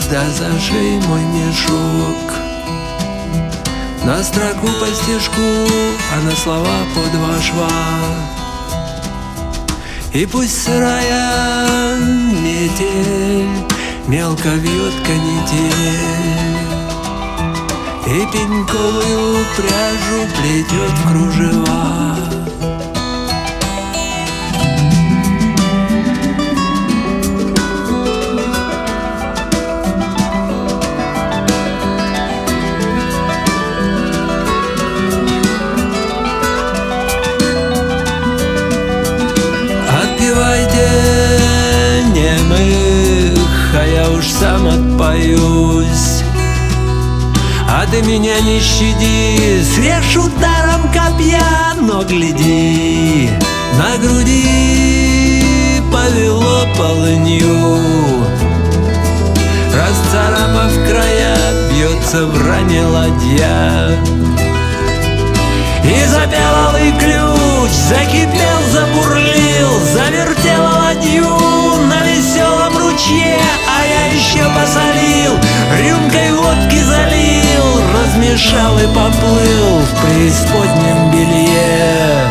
да зашей мой мешок. На строку по стежку, а на слова по два шва. И пусть сырая метель мелко вьет канитель, и пеньковую пряжу плетет в кружева. Отпевайте немых, а я уж сам отпоюсь. А ты меня не щади, срежь ударом копья, но гляди, на груди повело полынью, расцарапав края, бьется в ране ладья. И запел алый ключ, закипел, забурлил, завертела ладью на веселом ручье, а я еще посолил, рюмкой водки залил, размешал и поплыл в преисподнем белье.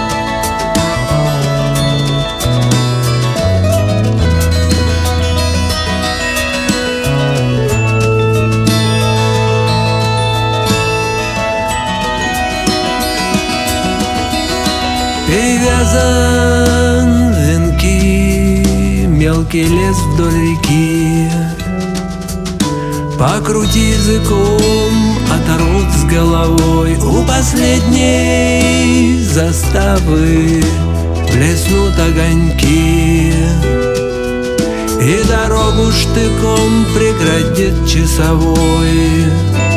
Перевязан венки, мелкий лес вдоль реки. Покрути языком, оторот с головой. У последней заставы блеснут огоньки, и дорогу штыком преградит часовой.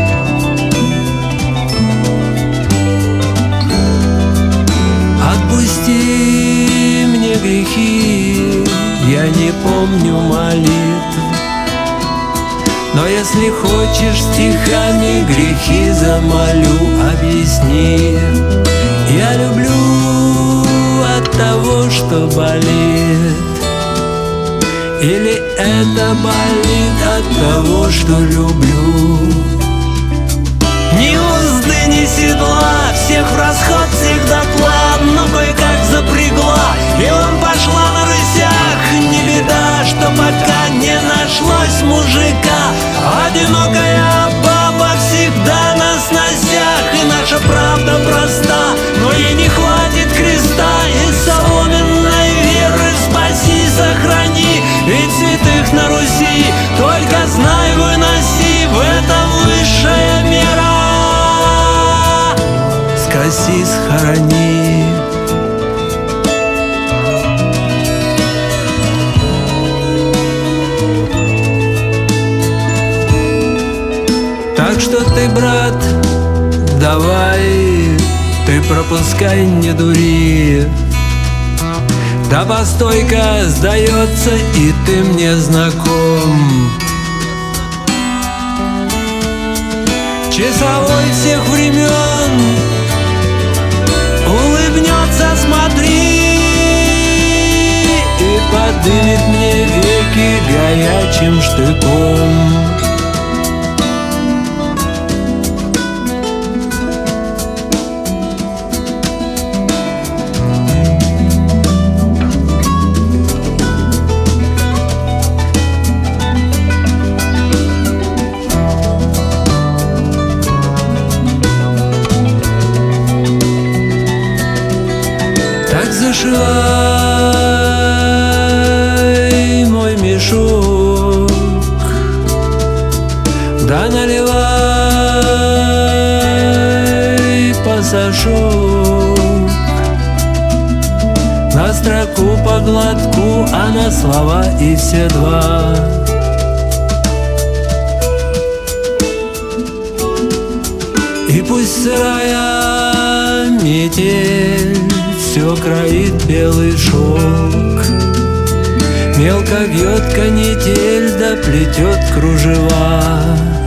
Отпусти мне грехи, я не помню молитв, но если хочешь стихами грехи замолю, объясни. Я люблю от того, что болит, или это болит от того, что люблю. Ни узды, ни седла, всех в расход, всех дотла, но кое-как запрягла, и он пошла на рысях. Не беда, что пока не нашлось мужика, одинокая баба всегда на сносях. И наша правда проста, но ей не хватит креста, и соломенной веры спаси, сохрани, ведь святых на Руси только знай выноси, в этом высшая мера. Скоси, схорони. Так что ты, брат, давай, ты пропускай, не дури. Да постой-ка, сдается, и ты мне знаком. Часовой всех времен улыбнется, смотри, и подымет мне веки горячим штыком. Так зашивай мой мешок, да наливай пасашок. На строку по глотку, а на слова и все два. И пусть сырая метель все кроит белый шелк, мелко вьет канитель, да плетет кружева.